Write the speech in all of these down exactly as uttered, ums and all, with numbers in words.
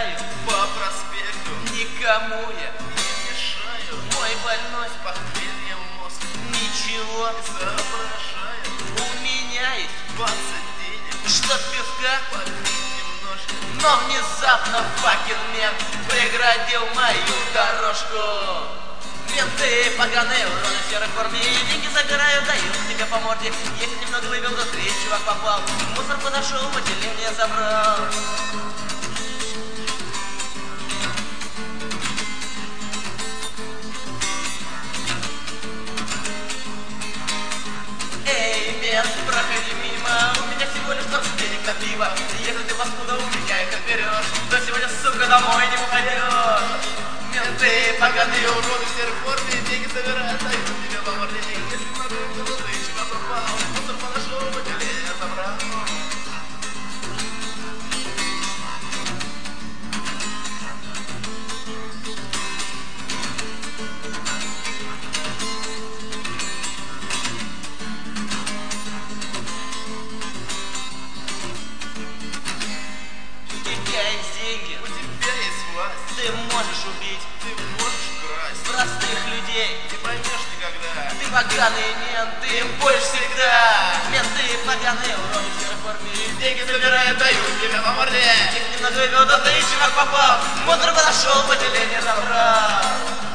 гуляю по проспекту, никому я не мешаю. мой больной С похмельем мозг ничего соображает. у меня есть, Двадцать денег что пивка, попить немножко, но внезапно факин мент преградил мою дорожку. Менты поганые, уроды в серой форме, деньги забирают, дают тебе по морде. Если немного выпил, то три чувак попал, мусор подошел, в отделение забрал. Эй, мент, проходи мимо, у меня всего лишь двадцать денег на пиво. Если ты паскуда, у меня их отберешь, то сегодня, сука, домой не попадешь. Менты поганые, уроды в серой форме, деньги собирают, дают тебе по морде. Если много выпил, то три чувак попал, мусор подошел, в отделение забрал. деньги, У тебя есть власть, ты можешь убить ты можешь красть, простых людей. не поймешь никогда. Ты поганый мент, ты им больше всегда. Менты поганые, уроды в серой форме, Деньги собирают, дают тебе по морде. их немного выпил, да ты чувак попал, мусор подошел, в отделение забрал.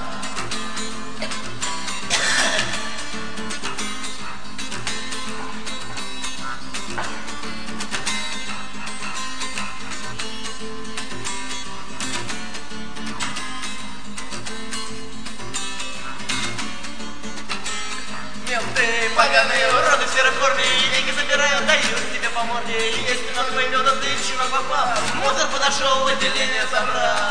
Менты поганые, уроды в серой форме, деньги забирают, дают тебе по морде. Если много выпил, да ты чувак попал, мусор подошел, в отделение забрал.